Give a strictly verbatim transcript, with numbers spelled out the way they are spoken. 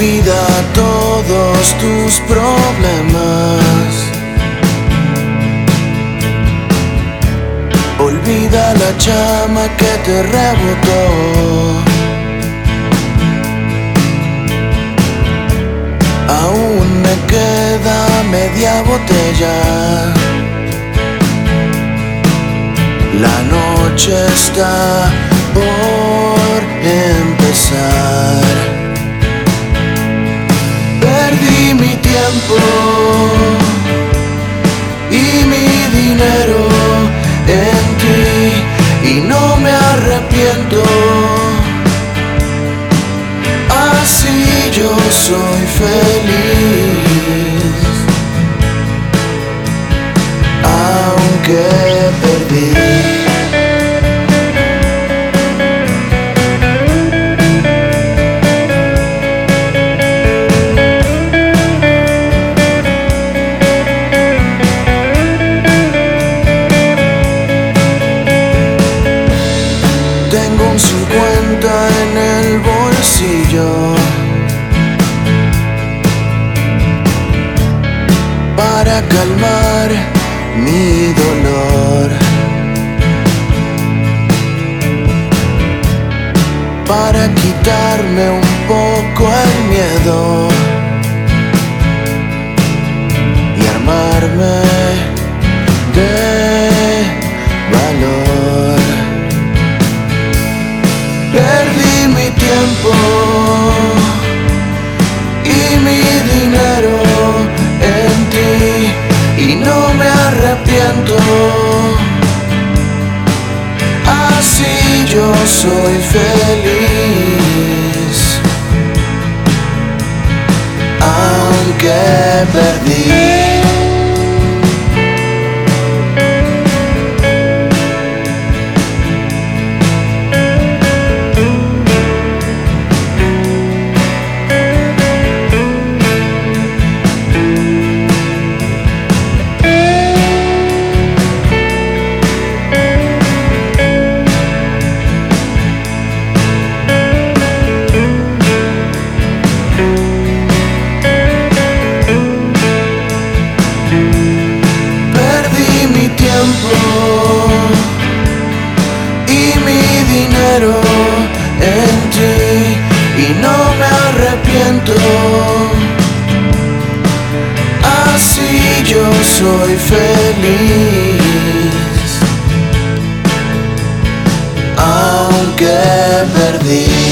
Olvida todos tus problemas. Olvida la llama que te rebotó. Aún me queda media botella. La noche está por empezar. Perdí mi tiempo y mi dinero en ti y no me arrepiento. Así yo soy feliz, aunque perdí. Tengo un cincuenta en el bolsillo para calmar mi dolor, para quitarme un poco el miedo y armarme de valor. Perdí mi tiempo y mi dinero en ti y no me arrepiento. Así yo soy feliz, aunque perdí. Y mi dinero en ti y no me arrepiento. Así yo soy feliz, aunque perdí.